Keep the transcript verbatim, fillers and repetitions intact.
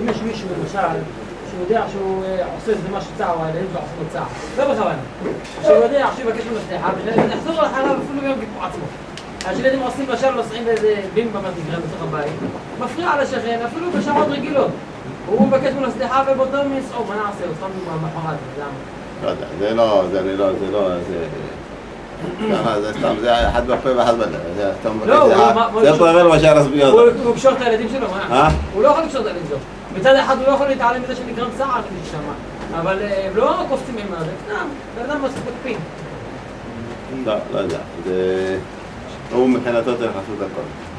יש מישהו למשל, שהוא יודע שהוא עושה איזה משהו צער, או הילדים שלו עושים לו צער, לא בכוונה. שהוא יודע שהוא יבקש ממנו סליחה, ונחזור לחלב אפילו ביום כיפור עצמו. השילדים עושים בשל נוסעים באיזה בימבה מתגרם בתוך הבית, מפריע לשכן, אפילו בשעות רגילות. הוא מבקש ממנו סליחה ובאותו מסעו, מה נעשה? הוא סתם מחרת, זה למה? לא יודע, זה לא, זה לא, זה לא, זה... ככה, זה סתם, זה אחד בפה ואחד בלב, זה סתם... זה פרבל מה שהרס ביודו. הוא קשור את הילדים שלו, מה? הוא לא יכול לקשור את הילדים שלו. מצד אחד הוא לא יכול להתעלם מזה שנגרם צער לשמה, אבל הם לא קופצים ממנו, זה סתם, בן אדם מספיק פין. לא, לא יודע, זה... הוא מבחינתו צריך לעשות הכל.